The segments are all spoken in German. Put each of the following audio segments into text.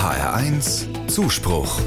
HR1 Zuspruch.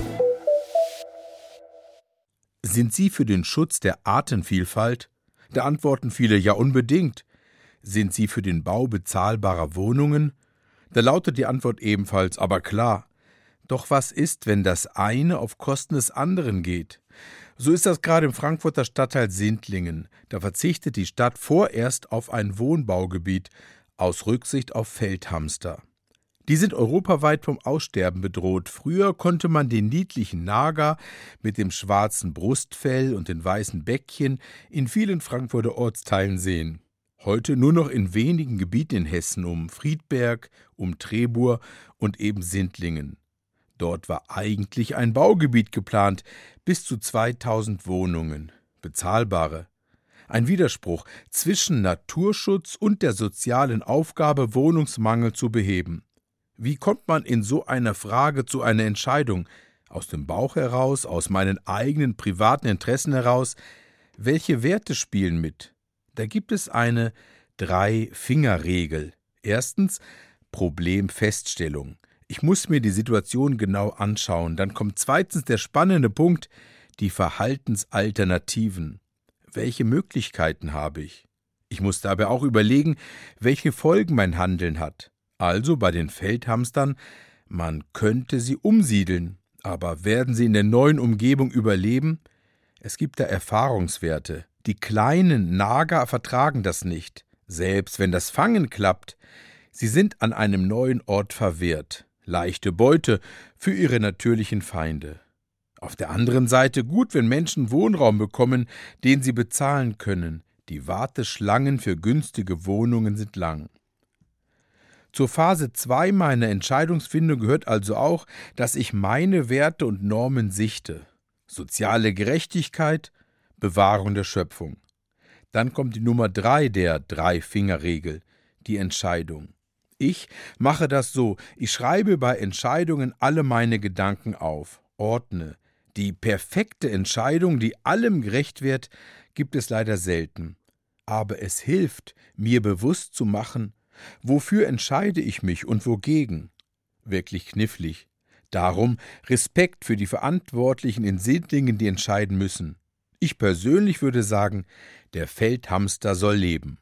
Sind Sie für den Schutz der Artenvielfalt? Da antworten viele ja unbedingt. Sind Sie für den Bau bezahlbarer Wohnungen? Da lautet die Antwort ebenfalls, aber klar. Doch was ist, wenn das eine auf Kosten des anderen geht? So ist das gerade im Frankfurter Stadtteil Sindlingen. Da verzichtet die Stadt vorerst auf ein Wohnbaugebiet aus Rücksicht auf Feldhamster. Die sind europaweit vom Aussterben bedroht. Früher konnte man den niedlichen Nager mit dem schwarzen Brustfell und den weißen Bäckchen in vielen Frankfurter Ortsteilen sehen. Heute nur noch in wenigen Gebieten in Hessen um Friedberg, um Trebur und eben Sindlingen. Dort war eigentlich ein Baugebiet geplant, bis zu 2000 Wohnungen, bezahlbare. Ein Widerspruch zwischen Naturschutz und der sozialen Aufgabe, Wohnungsmangel zu beheben. Wie kommt man in so einer Frage zu einer Entscheidung? Aus dem Bauch heraus, aus meinen eigenen privaten Interessen heraus? Welche Werte spielen mit? Da gibt es eine 3-Finger-Regel. Erstens Problemfeststellung. Ich muss mir die Situation genau anschauen. Dann kommt zweitens der spannende Punkt, die Verhaltensalternativen. Welche Möglichkeiten habe ich? Ich muss dabei auch überlegen, welche Folgen mein Handeln hat. Also bei den Feldhamstern, man könnte sie umsiedeln, aber werden sie in der neuen Umgebung überleben? Es gibt da Erfahrungswerte. Die kleinen Nager vertragen das nicht, selbst wenn das Fangen klappt. Sie sind an einem neuen Ort verwehrt. Leichte Beute für ihre natürlichen Feinde. Auf der anderen Seite gut, wenn Menschen Wohnraum bekommen, den sie bezahlen können. Die Warteschlangen für günstige Wohnungen sind lang. Zur Phase 2 meiner Entscheidungsfindung gehört also auch, dass ich meine Werte und Normen sichte. Soziale Gerechtigkeit, Bewahrung der Schöpfung. Dann kommt die Nummer 3 der 3-Finger-Regel, die Entscheidung. Ich mache das so, ich schreibe bei Entscheidungen alle meine Gedanken auf, ordne. Die perfekte Entscheidung, die allem gerecht wird, gibt es leider selten. Aber es hilft, mir bewusst zu machen, wofür entscheide ich mich und wogegen? Wirklich knifflig. Darum Respekt für die Verantwortlichen in Sindlingen, die entscheiden müssen. Ich persönlich würde sagen, der Feldhamster soll leben.